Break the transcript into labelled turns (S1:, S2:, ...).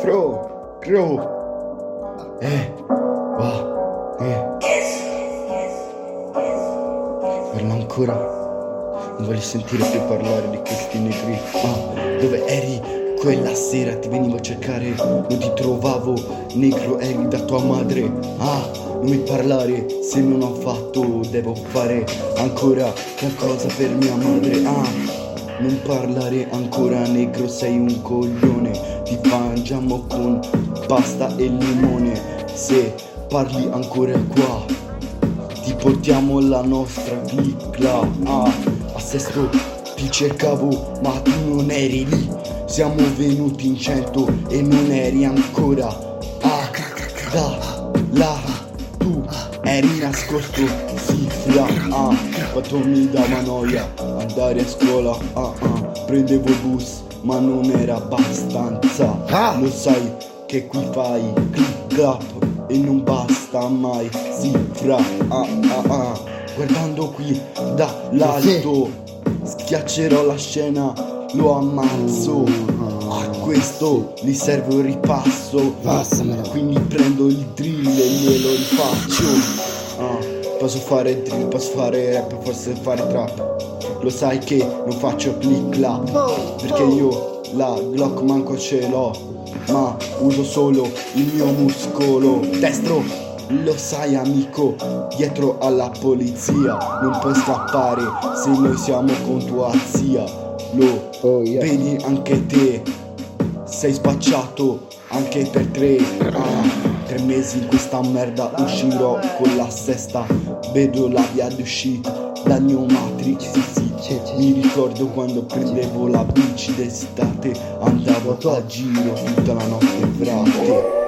S1: Crow. Va. Parla ancora. Non voglio sentire più parlare di questi negri. Dove eri quella sera? Ti venivo a cercare, non ti trovavo. Negro eri da tua madre. Non mi parlare, se non ho fatto devo fare ancora qualcosa per mia madre. Non parlare ancora, negro, sei un coglione. Ti mangiamo con pasta e limone. Se parli ancora qua ti portiamo la nostra clicla. A Sesto ti cercavo ma tu non eri lì. Siamo venuti in 100 e non eri ancora là. Tu eri nascosto, sì, fra. Quanto mi dava noia andare a scuola. Prendevo il bus ma non era abbastanza. Lo sai che qui fai click clap e non basta mai, sì, fra. Guardando qui dall'alto schiaccerò la scena, lo ammazzo. A questo gli serve un ripasso. Quindi prendo il drill e glielo rifaccio. Posso fare drill, posso fare rap, forse fare trap. Lo sai che non faccio click clap, perché io la Glock manco ce l'ho, ma uso solo il mio muscolo destro. Lo sai amico, dietro alla polizia non puoi scappare se noi siamo con tua zia. Lo vedi anche te, sei spacciato anche per 3 mesi in questa merda. Uscirò con la sesta, vedo la via d'uscita dal mio Matrix. Mi ricordo quando prendevo la bici d'estate, andavo a giro tutta la notte, frate.